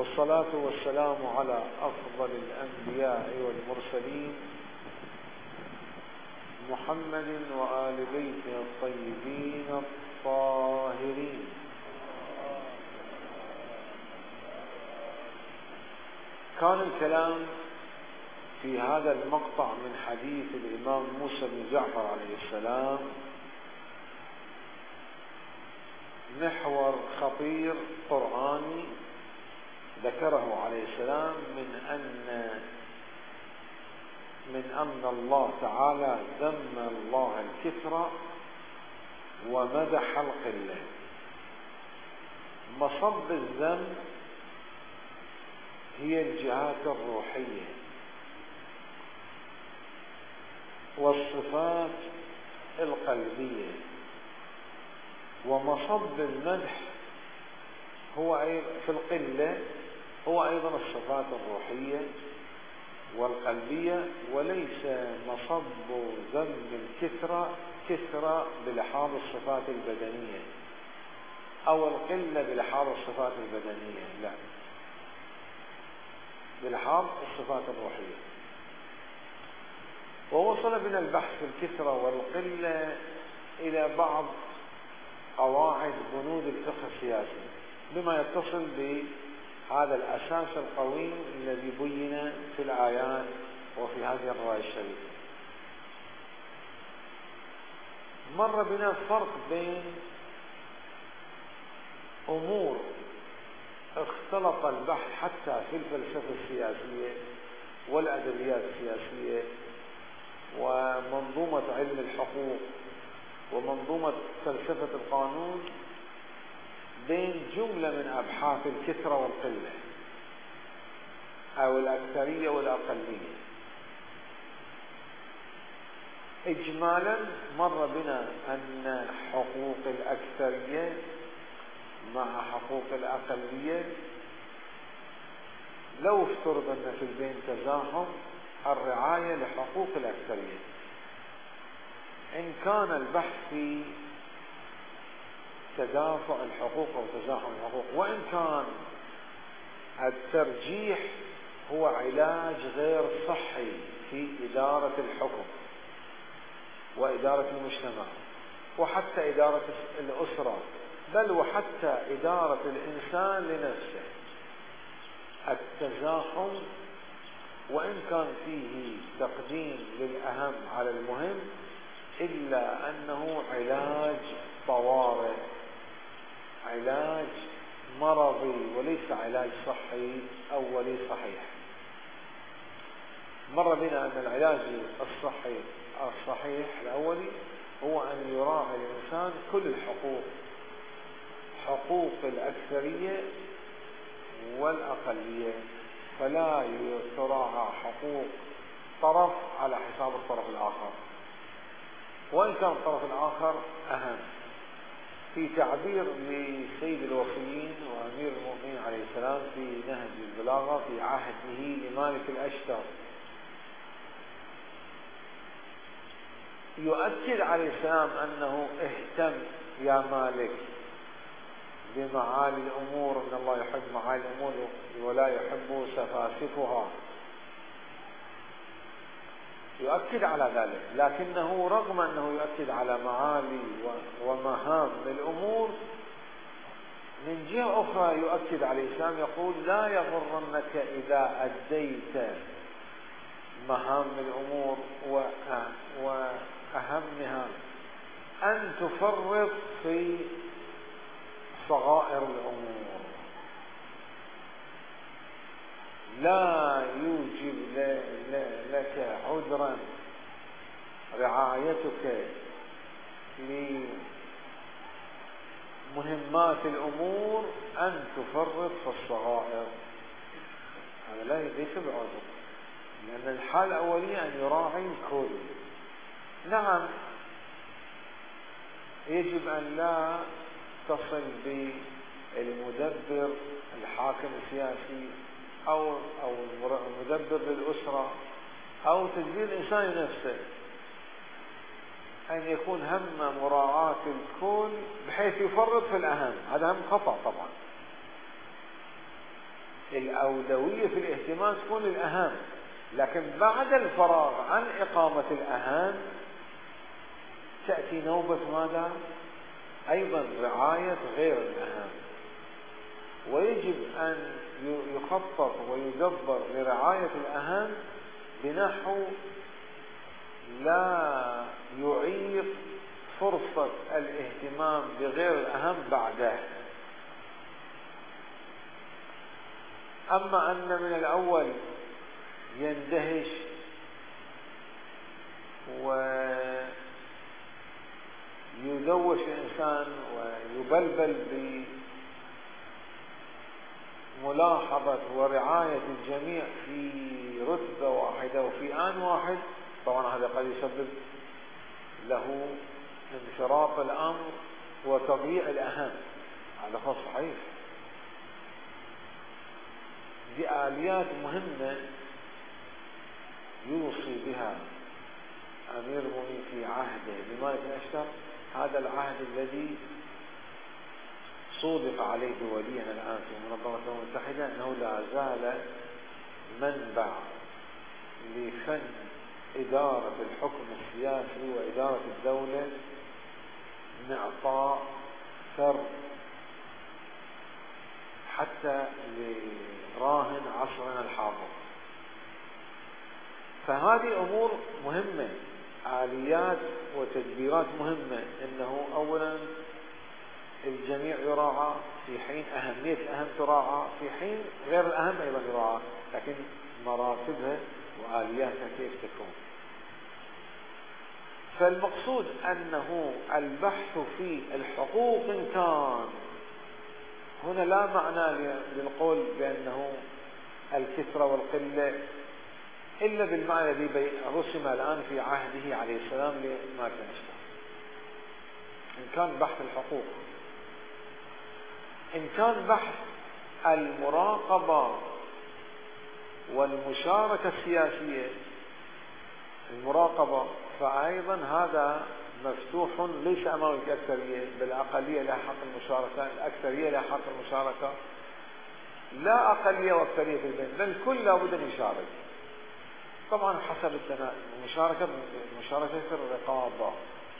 والصلاة والسلام على أفضل الأنبياء والمرسلين محمد وآل بيته الطيبين الطاهرين. كان الكلام في هذا المقطع من حديث الإمام موسى بن جعفر عليه السلام محور خطير قرآني ذكره عليه السلام من أن الله تعالى ذم الله الكثرة ومدح القلة. مصب الذم هي الجهات الروحية، والصفات القلبية، ومصب المدح هو في القلة هو أيضا الصفات الروحية والقلبية، وليس مصب ذم الكثرة بلحاظ الصفات البدنية أو القلة بلحاظ الصفات البدنية، لا، بلحاظ الصفات الروحية. ووصل بنا البحث في الكثرة والقلة إلى بعض قواعد بنود الفقه السياسي بما يتصل بهذا الأساس القوي الذي بين في الآيات وفي هذه الرواية الشريفة. مر بنا الفرق بين أمور اختلط البحث حتى في الفلسفة السياسية والأدبيات السياسية ومنظومة علم الحقوق ومنظومة فلسفة القانون بين جملة من أبحاث الكثرة والقلة أو الأكثرية والأقلية. إجمالا مر بنا أن حقوق الأكثرية مع حقوق الأقلية لو افترض أن في البين تزاحم الرعاية لحقوق الأكثرية، إن كان البحث في تدافع الحقوق أو تزاحم الحقوق، وإن كان الترجيح هو علاج غير صحي في إدارة الحكم وإدارة المجتمع وحتى إدارة الأسرة، بل وحتى إدارة الإنسان لنفسه. التزاحم وإن كان فيه تقديم للأهم على المهم إلا أنه علاج طوارئ، علاج مرضي وليس علاج صحي أولي صحيح. مر بنا أن العلاج الصحيح الأولي هو أن يراعي الإنسان كل الحقوق، حقوق الأكثرية والأقلية، فلا تراعى حقوق طرف على حساب الطرف الآخر، وإن كان الطرف الآخر أهم. في تعبير لسيد الوصيين وأمير المؤمنين عليه السلام في نهج البلاغة في عهده لمالك الأشتر، يؤكد عليه السلام أنه اهتم يا مالك بمعالي الأمور، إن الله يحب معالي الأمور ولا يحب سفاسفها، يؤكد على ذلك. لكنه رغم أنه يؤكد على معالي ومهام الأمور، من جهة أخرى يؤكد عليه السلام يقول لا يغرنك إذا أديت مهام الأمور وأهمها أن تفرط في صغائر الأمور. لا يوجب لك عذرا رعايتك لمهمات الأمور أن تفرط في الصغائر، هذا ليس بعذر، لأن الحالة الأولية أن يراعي الكل. نعم يجب أن لا تصل بالمدبر الحاكم السياسي أو المدبر للأسرة أو تدبير الإنسان نفسه أن يكون هم مراعاة الكل بحيث يفرط في الأهم، هذا هم خطأ طبعا. الأولوية في الاهتمام تكون الأهم، لكن بعد الفراغ عن إقامة الأهم تأتي نوبة ماذا؟ أيضا رعاية غير الأهم. ويجب أن يخطط ويدبر لرعاية الأهم بنحو لا يعيق فرصة الاهتمام بغير الأهم بعده. أما أن من الأول يندهش ويدوش الإنسان ويبلبل بملاحظة ورعاية الجميع في رتبة واحدة وفي آن واحد، طبعا هذا قد يسبب له انفراط الأمر وتضييع الأهم، هذا هو صحيح. دي آليات مهمة يوصي بها أمير المؤمنين في عهده بمالك الأشتر، هذا العهد الذي صودق عليه وليا الآن في منظمة الأمم المتحدة، أنه لا زال منبع لفن إدارة الحكم السياسي وإدارة الدولة من إعطاء سر حتى لراهن عصرنا الحاضر. فهذه أمور مهمة، آليات وتدبيرات مهمة، أنه أولا الجميع يراعى في حين أهمية الأهم تراعى، في حين غير الأهم أيضا يراعى، لكن مراتبها وآلياتها كيف تكون. فالمقصود أنه البحث في الحقوق إن كان هنا لا معنى للقول بأنه الكثرة والقلة إلا بالمعنى الذي رسم الآن في عهده عليه السلام لمالك الأشتر. إن كان بحث الحقوق، إن كان بحث المراقبة والمشاركة السياسية، المراقبة فأيضا هذا مفتوح ليس أمام الأكثرية، بل الأقلية لها حق المشاركة، الأكثرية لها حق المشاركة، لا أقلية وأكثرية في البين، بل كل لابد أن يشارك. طبعا حسب المشاركة في الرقابة،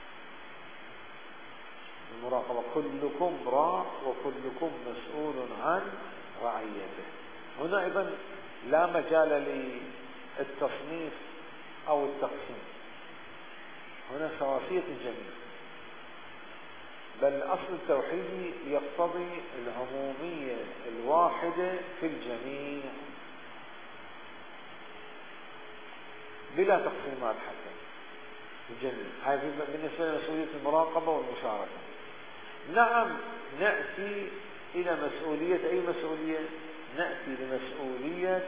المراقبة، كلكم راع وكلكم مسؤول عن رعيته. هنا أيضا لا مجال للتصنيف أو التقسيم، هنا سواسية الجميع، بل الأصل التوحيدي يقتضي العمومية الواحدة في الجميع بلا تقسيمات حتى الجميع. هذه بالنسبة لمسؤولية المراقبة والمشاركة. نعم نأتي إلى مسؤولية أي مسؤولية؟ نأتي لمسؤولية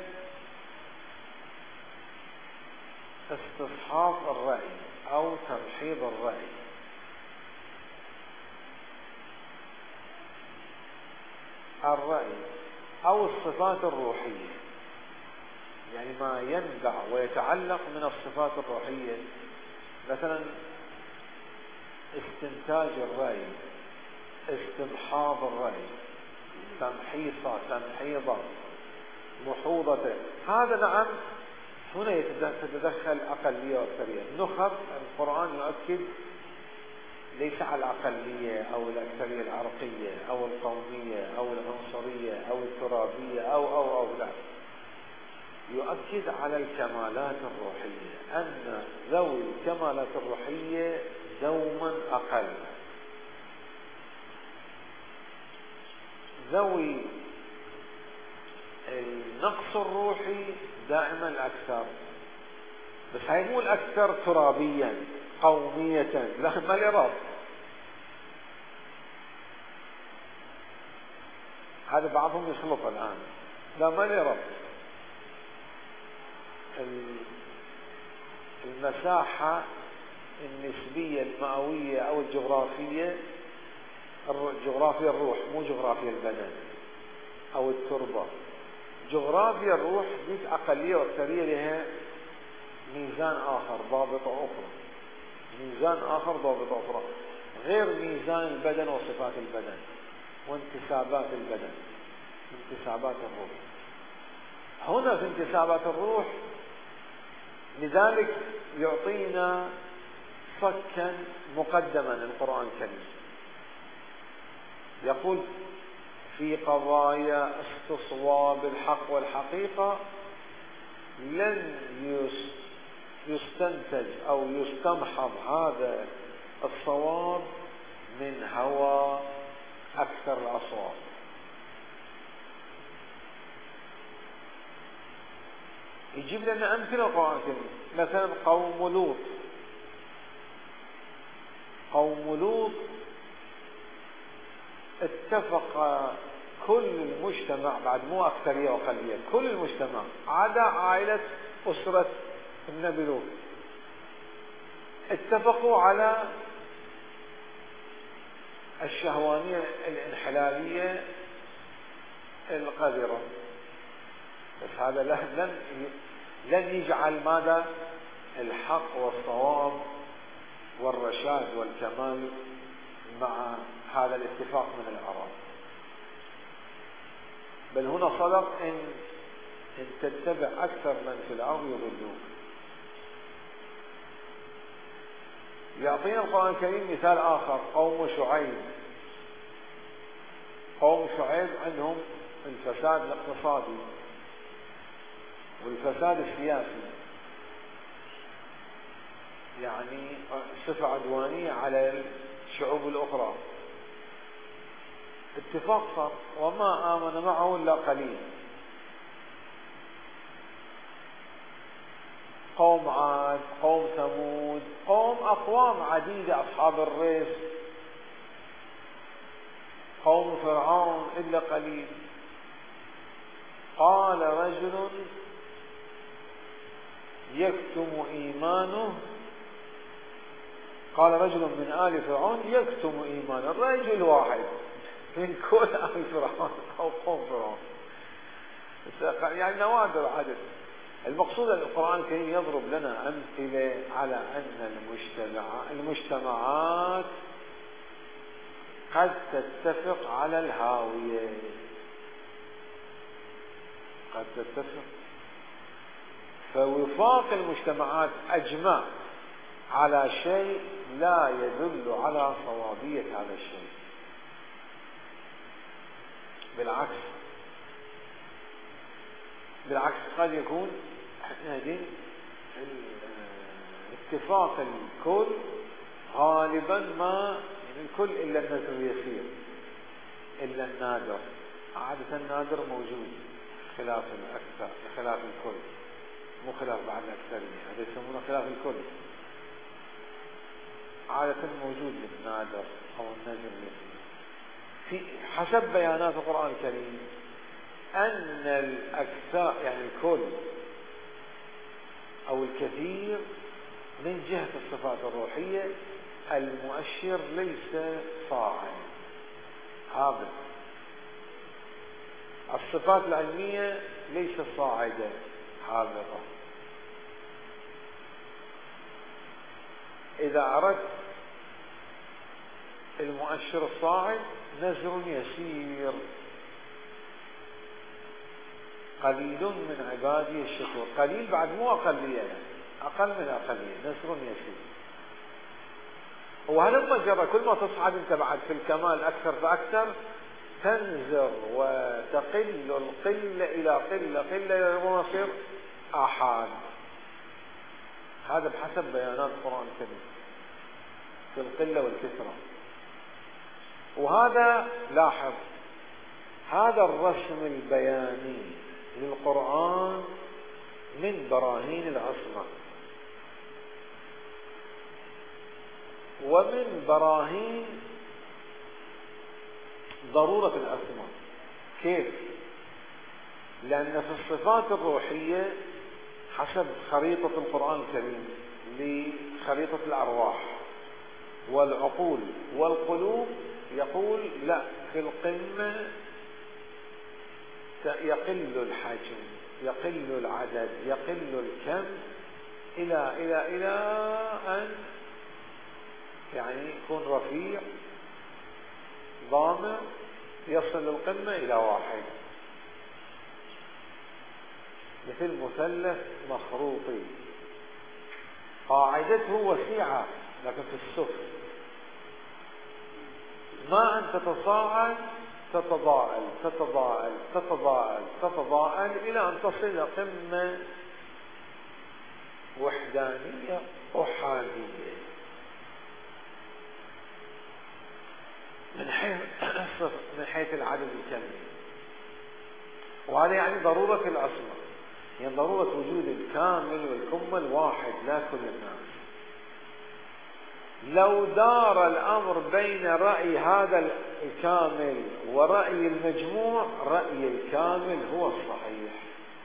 استصحاب الرأي أو تمحيض الرأي. الرأي أو الصفات الروحية، يعني ما ينبع ويتعلق من الصفات الروحية، مثلا استنتاج الرأي، استمحاض الرأي، تمحيضة، محوضة، هذا نعم هنا تتدخل أقلية وأكثرية. النخب القرآن يؤكد ليس على الأقلية أو الأكثرية العرقية أو القومية أو العنصرية أو الترابية أو لا، يؤكد على الكمالات الروحية، أن ذوي الكمالات الروحية دوما أقل، ذوي النقص الروحي دائما أكثر، بس هاي مو الأكثر ترابيا قومية، لا ما لرب، هذا بعضهم يخلط الآن، لا ما لرب. المساحة النسبية المئوية أو الجغرافية، جغرافيا الروح مو جغرافيا البدن أو التربة. جغرافيا الروح دي أقلية وأكثرية لها ميزان آخر، ضابطة أخرى، ميزان آخر ضابطة أخرى غير ميزان البدن وصفات البدن وانتسابات البدن، انتسابات الروح. هنا في انتسابات الروح، لذلك يعطينا صكا مقدما القرآن الكريم. يقول في قضايا استصواب الحق والحقيقة لن يستنتج أو يستمحض هذا الصواب من هوى أكثر الأصوات. يجيب لنا أمثلة القرآن الكريم، مثلا قوم لوط اتفق كل المجتمع، بعد مو أكثرية وقلية، كل المجتمع عدا عائلة أسرة النبي لوط، اتفقوا على الشهوانية الانحلالية القذرة، بس هذا لن يجعل ماذا الحق والصواب والرشاد والكمال مع هذا الاتفاق من الآراء. بل هنا صدق إن تتبع أكثر من في الأرض يضلوك. يعطينا القرآن الكريم مثال آخر، قوم شعيب عندهم الفساد الاقتصادي والفساد السياسي، يعني صفة عدوانية على الشعوب الأخرى. اتفاق صار وما آمن معه إلا قليل. قوم عاد، قوم ثمود، أقوام عديدة، أصحاب الريس، قوم فرعون إلا قليل. قال رجل يكتم إيمانه، قال رجل من آل فرعون يكتم إيمانه، رجل واحد من كل آل فرعون أو قوم فرعون، يعني نوادر عدد. المقصود أن القرآن الكريم يضرب لنا أمثلة على أن المجتمعات قد تتفق على الهاوية، قد تتفق، فوفاق المجتمعات أجمع على شيء لا يدل على صوابية هذا الشيء، بالعكس قد يكون اتفاق الكل غالبا ما الكل إلا النذر يسير، إلا النادر، عادة النادر موجود خلاف الأكثر، خلاف الكل، مو خلاف بعد الأكثرية، هذا يسمونه خلاف الكل، عادة موجود النادر أو النذر يسير. في حسب بيانات القرآن الكريم أن الأكثر يعني الكل أو الكثير من جهة الصفات الروحية المؤشر ليس صاعد هابط، الصفات العلمية ليست صاعدة هابطة. إذا أردت المؤشر الصاعد نزر يسير، قليل من عبادي الشكور، قليل بعد مو أقلية، أقل من أقلية، نزر يسير. وهلما جرى كل ما تصعد انت بعد في الكمال أكثر فأكثر تنزر وتقل القلة إلى قلة ويصير آحاد. هذا بحسب بيانات القرآن الكريم في القلة والكثرة. وهذا لاحظ هذا الرسم البياني للقرآن من براهين العصمة ومن براهين ضرورة العصمة. كيف؟ لأن في الصفات الروحية حسب خريطة القرآن الكريم لخريطة الأرواح والعقول والقلوب يقول لا، في القمة يقل الحجم، يقل العدد، يقل الكم إلى أن يعني يكون رفيع ضامر يصل القمة إلى واحد. مثل مثلث مخروطي، قاعدته وسيعة لكن في السفل، ما أن تتصاعد تتضاءل تتضاءل تتضاءل تتضاءل إلى أن تصل إلى قمة وحدانية أحادية من حيث العدد الكمي. وهذا يعني ضرورة الأصل، يعني ضرورة وجود الكامل والكمل واحد لا كل الناس. لو دار الأمر بين رأي هذا الكامل ورأي المجموع، رأي الكامل هو الصحيح.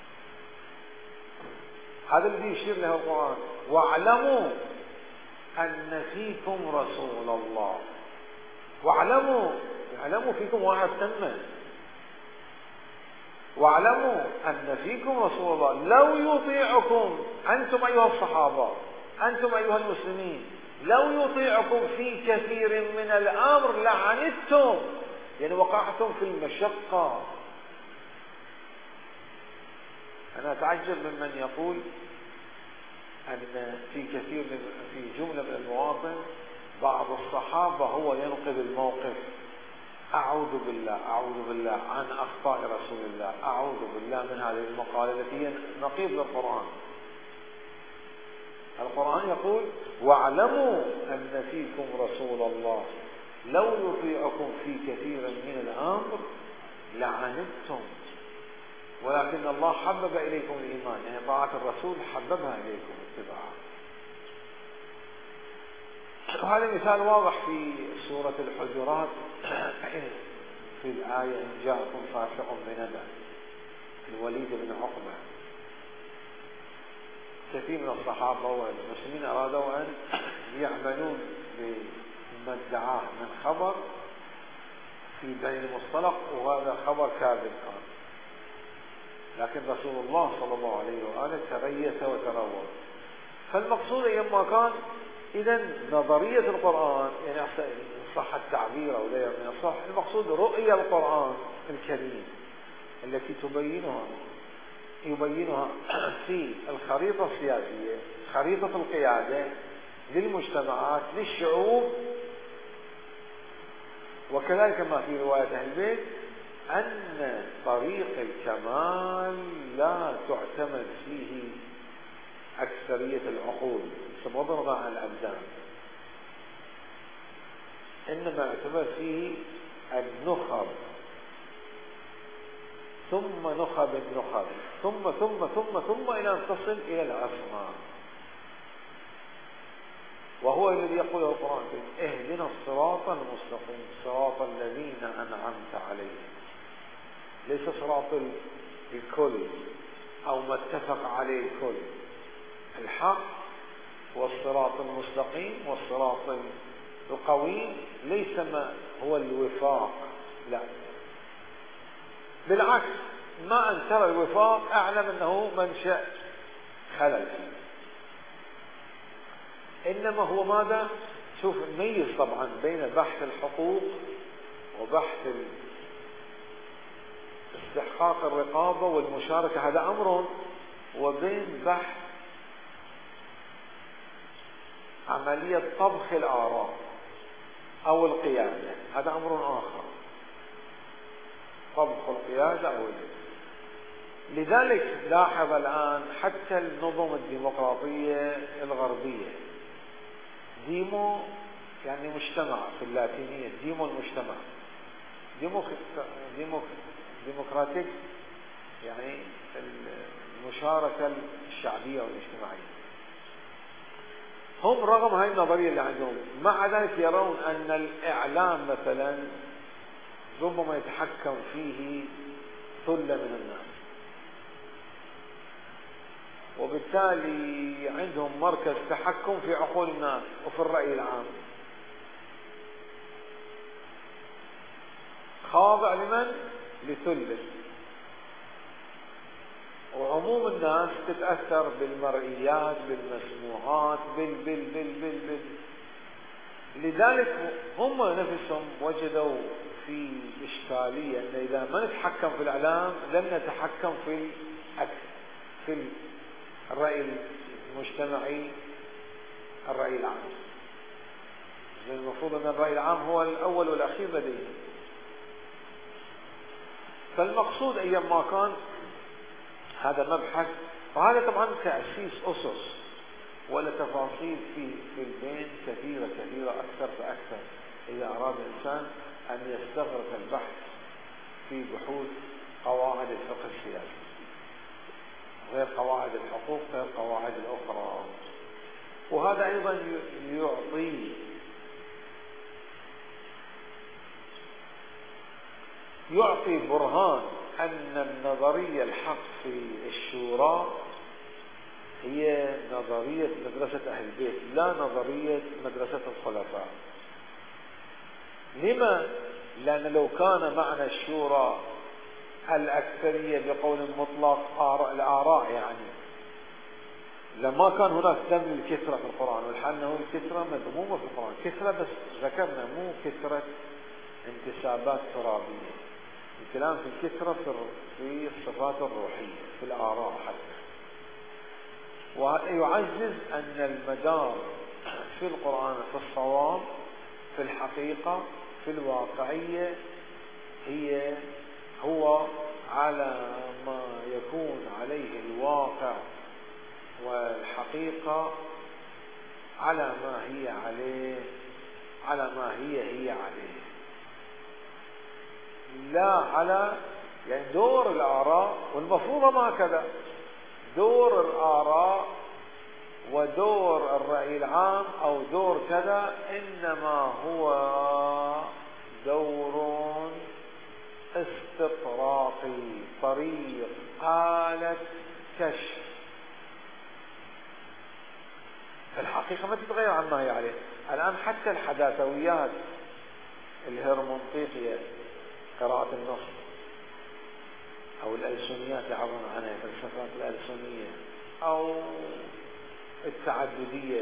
هذا الذي يشير له القرآن: واعلموا أن فيكم رسول الله. واعلموا، يعلموا فيكم واحد تمه. واعلموا أن فيكم رسول الله لو يطيعكم، أنتم أيها الصحابة، أنتم أيها المسلمين، لو يطيعكم في كثير من الأمر لعنتم، يعني وقعتم في المشقة. أنا أتعجب ممن يقول أن في جملة من المواطن بعض الصحابة هو ينقذ الموقف. أعوذ بالله عن أخطاء رسول الله، أعوذ بالله من هذه المقالة التي هي نقيض للقرآن. القرآن يقول: واعلموا أن فيكم رسول الله لو يطيعكم في كثير من الأمر لعنتم ولكن الله حبب إليكم الإيمان، يعني طاعة الرسول حببها إليكم اتباعه. وهذا مثال واضح في سورة الحجرات في الآية: إن جاءكم فاسق بنبأ، الوليد بن عقبة. كثير من الصحابة والمسلمين أرادوا أن يعملون بما ادعاه من خبر في بني المصطلق، وهذا خبر كاذب كان، لكن رسول الله صلى الله عليه وآله تريث وتروى. فالمقصود أيما كان، إذا نظرية القرآن، يعني صح التعبير أو لا من الصح، المقصود رؤية القرآن الكريم التي يبينها في الخريطة السياسية، خريطة القيادة للمجتمعات للشعوب. وكذلك ما في رواية أهل البيت أن طريق الكمال لا تعتمد فيه أكثرية العقول تمضر مع الأبدان، إنما يعتبر فيه النخب، ثم نخب النخب، ثم إلى أن تصل إلى الأسماء. وهو الذي يقول القرآن: اهدنا الصراط المستقيم صراط الذين أنعمت عليهم. ليس صراط الكل أو ما اتفق عليه الكل، الحق والصراط المستقيم والصراط القويم ليس ما هو الوفاق، لا، بالعكس، ما أن ترى الوفاق أعلم أنه منشأ خلل، إنما هو ماذا؟ شوف، نميز طبعا بين بحث الحقوق وبحث استحقاق الرقابة والمشاركة، هذا أمر، وبين بحث عملية طبخ الآراء أو القيادة، هذا أمر آخر، طبخ القيادة أو لذلك لاحظ الآن حتى النظم الديمقراطية الغربية، ديمو يعني مجتمع في اللاتينية، ديمو المجتمع، ديمقراطيك يعني المشاركة الشعبية والاجتماعية. هم رغم هاي النظرية اللي عندهم، مع ذلك يرون أن الإعلام مثلا ربما يتحكم فيه ثلة من الناس، وبالتالي عندهم مركز تحكم في عقول الناس وفي الرأي العام، خاضع لمن؟ لثلة. وعموم الناس تتأثر بالمرئيات، بالمسموعات، لذلك هم نفسهم وجدوا في إشكالية أن إذا ما نتحكم في الإعلام لن نتحكم في الأكل، في الرأي المجتمعي الرأي العام. المفروض أن الرأي العام هو الأول والأخير لديه. فالمقصود أيام ما كان هذا مبحث، وهذا طبعا تأسيس أسس ولا تفاصيل في البين كثيرة أكثر فأكثر إذا أراد الإنسان أن يستغرق البحث في بحوث قواعد الفقه السياسي غير قواعد الحقوق غير قواعد الأخرى. وهذا أيضا يعطي برهان أن النظرية الحق في الشورى هي نظرية مدرسة أهل البيت لا نظرية مدرسة الخلفاء. لما؟ لأن لو كان معنى الشورى الأكثرية بقول مطلق الآراء يعني لما كان هناك ذم الكثرة في القرآن، والحال أنه الكثرة مذمومة في القرآن، كثرة بس ذكرنا مو كثرة انتسابات ترابية، الكلام في الكثرة في الصفات الروحية في الآراء حتى. ويعزز أن المدار في القرآن في الصواب في الحقيقة في الواقعية هو على ما يكون عليه الواقع، والحقيقة على ما هي عليه، على ما هي عليه، لا على يعني دور الآراء. والمفروض ما كذا دور الآراء ودور الرأي العام أو دور كذا، إنما هو دور استطراقي طريق آلة كشف. الحقيقة ما تتغير عما هي عليه الآن. حتى الحداثويات الهرمنطيقية قراءة النص أو الألسنيات يعبرون عنها فلسفات الألسنية أو التعددية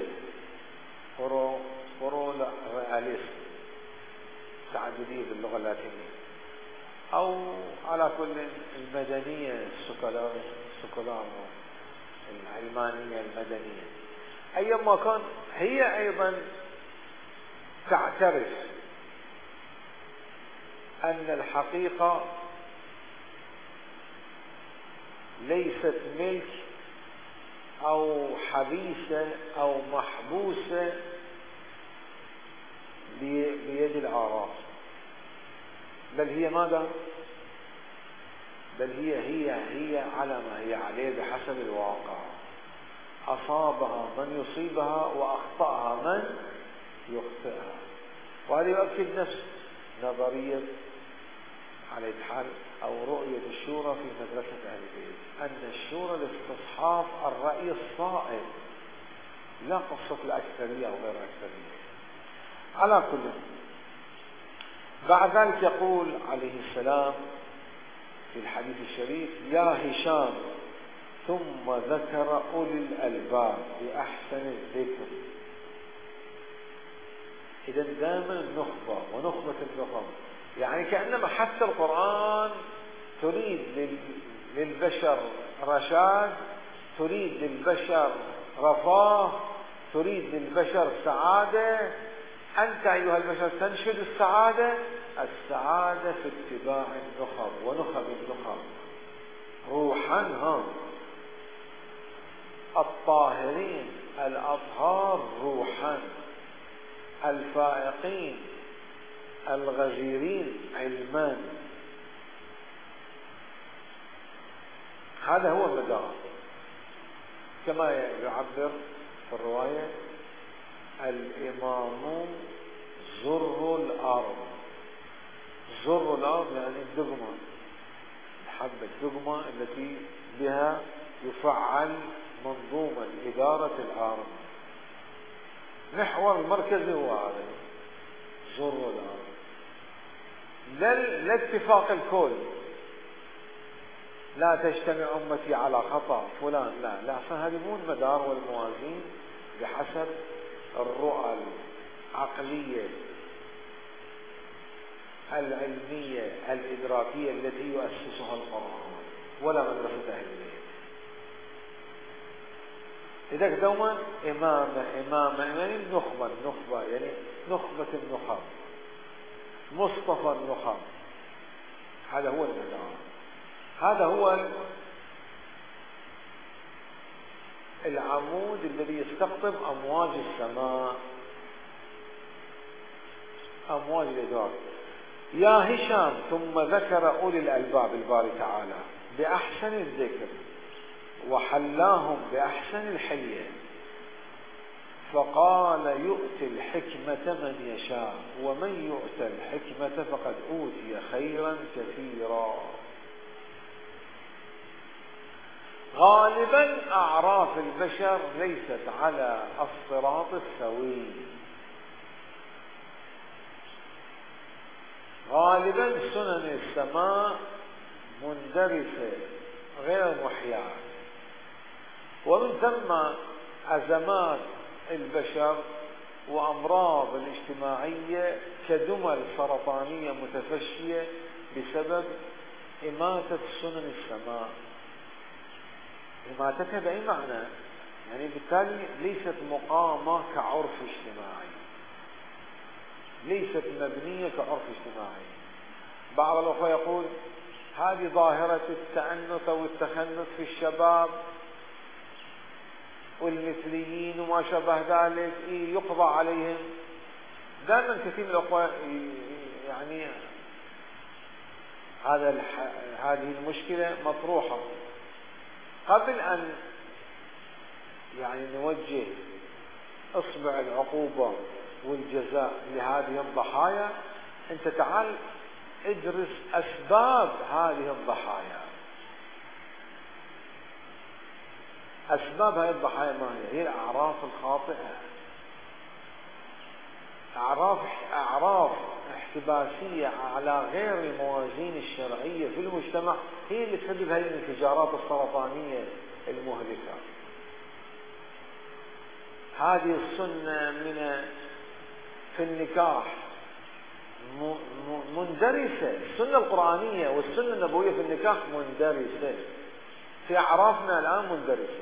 رياليست تعددية باللغة اللاتينية، أو على كل المدنية السكولار العلمانية المدنية، أيما كان هي أيضا تعترف أن الحقيقة ليست ملك أو حبيسة أو محبوسة بيد الآراء، بل هي ماذا؟ بل هي على ما هي عليه بحسب الواقع، أصابها من يصيبها وأخطأها من يخطئها. وهذا يؤكد نفس نظرية على الحال أو رؤية الشورى في مدرسة أهل البيت، أن الشورى لاستصحاب الرأي الصائب لا قصة الأكثرية أو غير الأكثرية. على كل، بعد ذلك يقول عليه السلام في الحديث الشريف: يا هشام، ثم ذكر أولي الألباب بأحسن الذكر. إذا دائما النخبة ونخبة النخب، يعني كأنما حتى القرآن تريد للبشر رشاد، تريد للبشر رفاه، تريد للبشر سعادة. أنت أيها البشر تنشد السعادة في اتباع النخب ونخب النخب روحا هم الطاهرين الأطهار روحا الفائقين الغزيرين علما. هذا هو المدار، كما يعبر في الرواية: الإمام زر الأرض. زر الأرض يعني الدقمة، الحبة الدقمة التي بها يفعل منظومة إدارة الأرض. محور المركزي هو هذا زر الأرض، لا اتفاق الكل، لا تجتمع أمتي على خطأ فلان، لا هذه مو المدار والموازين بحسب الرؤى العقلية العلمية الإدراكية التي يؤسسها القرآن ولا مدرسة أهل البيت. إذا دوما إمامة يعني النخبة يعني نخبة النخب، مصطفى النخب، هذا هو الإمام، هذا هو العمود الذي يستقطب أمواج السماء، أمواج الإدراك. يا هشام ثم ذكر أولي الألباب الباري تعالى بأحسن الذكر وحلاهم بأحسن الحلية، فقال يؤتي الحكمة من يشاء ومن يؤتى الحكمة فقد أوتي خيرا كثيرا. غالبا أعراف البشر ليست على الصراط السوي، غالبا سنن السماء مندرسة غير محياة، ومن ثم أزمات البشر وأمراض الاجتماعية كدمل سرطانية متفشية بسبب إماتة سنن السماء. إماتتها بأي معنى؟ يعني بالتالي ليست مقامة كعرف اجتماعي، ليست مبنية كعرف اجتماعي. بعض الأخوة يقول هذه ظاهرة التعنت أو التخنث في الشباب والمثليين وما شابه ذلك يقضى عليهم. دائما كثير من الأخوة يعني هذه المشكلة مطروحة. قبل أن يعني نوجه إصبع العقوبة والجزاء لهذه الضحايا، أنت تعال ادرس أسباب هذه الضحايا. أسباب هذه الضحايا ما هي؟ هي الأعراف الخاطئة، أعراف احتباسية على غير الموازين الشرعية في المجتمع هي اللي تسبب هذه الانفجارات السرطانية المهلكة. هذه السنة في النكاح مندرسة، السنة القرآنية والسنة النبوية في النكاح مندرسة في أعرافنا الآن، مندرسة.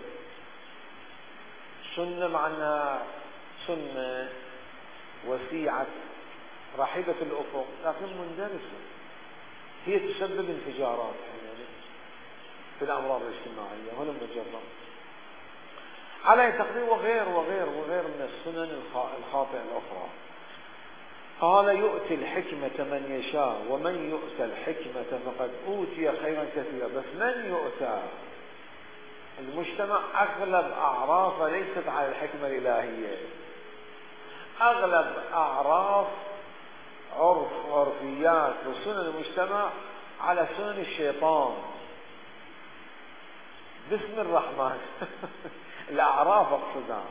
سنة مع أنها سنة وسيعة رحيبة الأفق لكن مندرسة، هي تسبب انفجارات في الأمراض الاجتماعية هنا مجرد على تقدير وغير من السنن الخاطئة الأخرى. قال يؤتي الحكمة من يشاء ومن يؤتى الحكمة فقد أوتي خيرا كثيرا. بس من يؤتى؟ المجتمع أغلب أعرافه ليست على الحكمة الإلهية، أغلب أعراف عرفيات وسنن المجتمع على سنن الشيطان. باسم الرحمن الأعراف أقصدها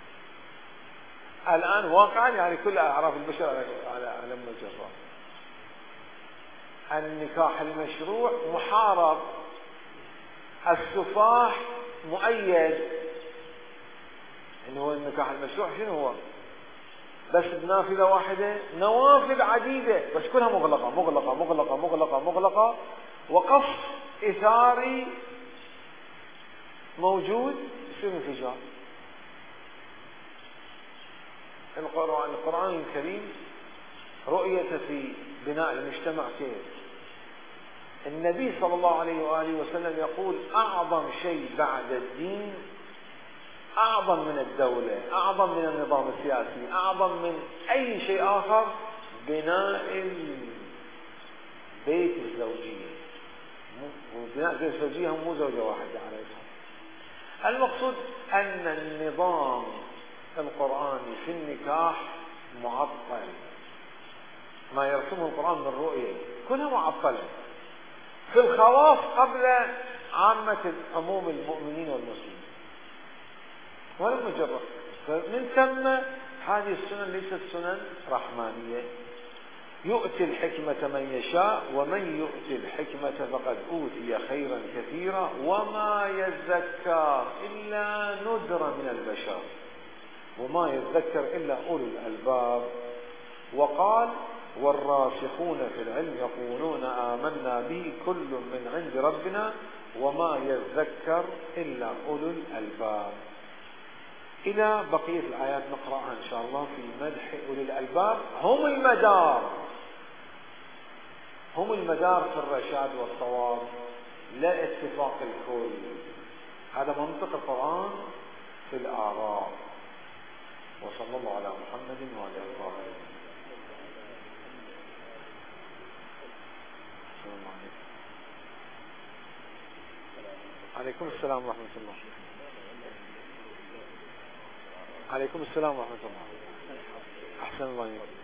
الآن واقعا يعني كل أعراف البشر على مجرد. النكاح المشروع محارب، السفاح مؤيد. إنه هو النكاح المشروع شنو هو؟ بس بنافذة واحدة، نوافذ عديدة بس كلها مغلقة مغلقة مغلقة مغلقة مغلقة، وقصف إثاري موجود يصير انفجار. القرآن الكريم رؤية في بناء المجتمع كيف؟ النبي صلى الله عليه وآله وسلم يقول أعظم شيء بعد الدين، أعظم من الدولة، أعظم من النظام السياسي، أعظم من أي شيء آخر بناء البيت الزوجية. بناء البيت الزوجية هم مو زوجة واحدة على اسمها. المقصود أن النظام القرآني في النكاح معطل، ما يرسمه القرآن من رؤية كلها معطلة في الخواص قبل عامة عموم المؤمنين والمسلمين ولا مجرد. فمن ثم هذه السنن ليست سنن رحمانية. يؤتي الحكمة من يشاء ومن يؤتي الحكمة فقد أوتي خيرا كثيرا وما يذكر إلا ندر من البشر وما يذكر إلا أولو الألباب. وقال والراسخون في العلم يقولون آمنا به كل من عند ربنا وما يذكر إلا أولو الألباب. إلى بقية الآيات نقرأها إن شاء الله في مدح أولي الألباب. هم المدار في الرشاد والصواب، لا اتفاق الكل. هذا منطق القرآن في الآراء. وصلى الله على محمد وعلى آله وصحبه. السلام عليكم. عليكم السلام ورحمة الله. عليكم السلام ورحمة الله. أحسن الله عليكم.